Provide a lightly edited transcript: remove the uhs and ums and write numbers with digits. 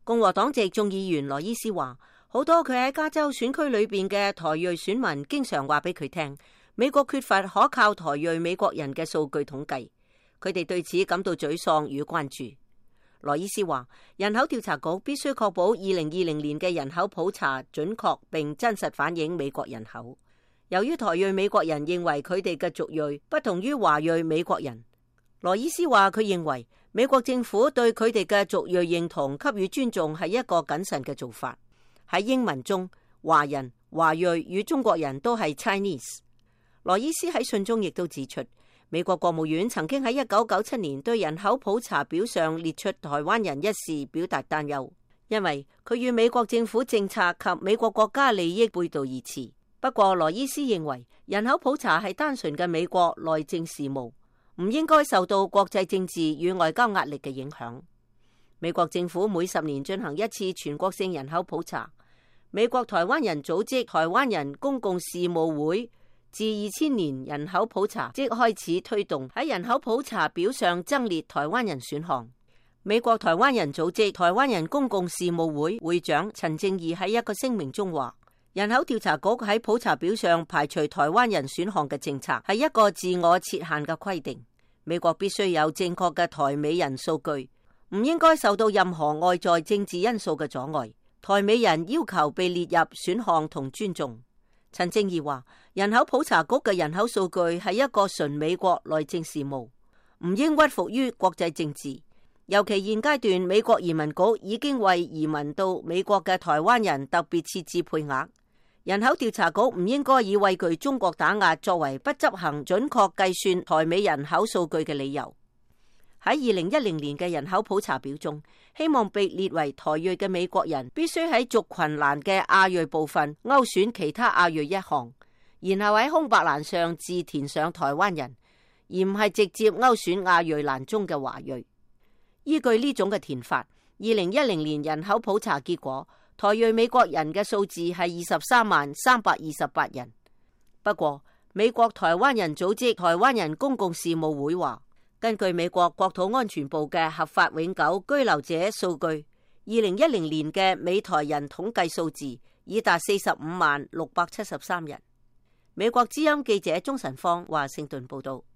共和黨籍眾議員羅伊斯話，好多佢喺加州選區裏邊嘅台裔選民經常話俾佢聽，美國缺乏可靠台裔美國人嘅數據統計，佢哋對此感到沮喪與關注。羅伊斯話，人口調查局必須確保2020年嘅人口普查準確並真實反映美國人口。由於台裔美國人認為佢哋嘅族裔不同於華裔美國人，羅伊斯話佢認為美國政府對佢哋嘅族裔認同給予尊重係一個謹慎嘅做法。喺英文中，華人、華裔與中國人都係 Chinese。羅伊斯喺信中亦都指出，美國國務院曾經喺1997年對人口普查表上列出台灣人一事表達擔憂，因為佢與美國政府政策及美國國家利益背道而馳。不過，羅伊斯認為人口普查係單純嘅美國內政事務，唔應該受到國際政治與外交壓力嘅影響。美國政府每10年進行一次全國性人口普查。美國台灣人組織台灣人公共事務會自2000年人口普查即開始推動喺人口普查表上增列台灣人選項。美國台灣人組織台灣人公共事務會會長陳正義喺一個聲明中話，人口調查局喺普查表上排除台灣人選項嘅政策係一個自我設限嘅規定。美國必須有正確嘅台美人數據，唔應該受到任何外在政治因素嘅阻礙。台美人要求被列入選項同尊重。陳正義話，人口普查局嘅人口數據係一個純美國內政事務，唔應屈服於國際政治。尤其現階段，美國移民局已經為移民到美國嘅台灣人特別設置配額。人口調查局唔應該以畏懼中國打壓作為不執行準確計算台美人口數據嘅理由。喺2010年嘅人口普查表中，希望被列為台裔嘅美國人必須喺族群欄嘅亞裔部分勾選其他亞裔一項，然後喺空白欄上自填上台灣人，而唔係直接勾選亞裔欄中嘅華裔。依據呢種嘅填法，2010年人口普查結果，台裔美國人嘅數字係23,328人。不過，美國台灣人組織台灣人公共事務會話，根據美國國土安全部嘅合法永久居留者數據，2010年嘅美台人統計數字已達45,673人。美國之音記者鍾晨芳華盛頓報道。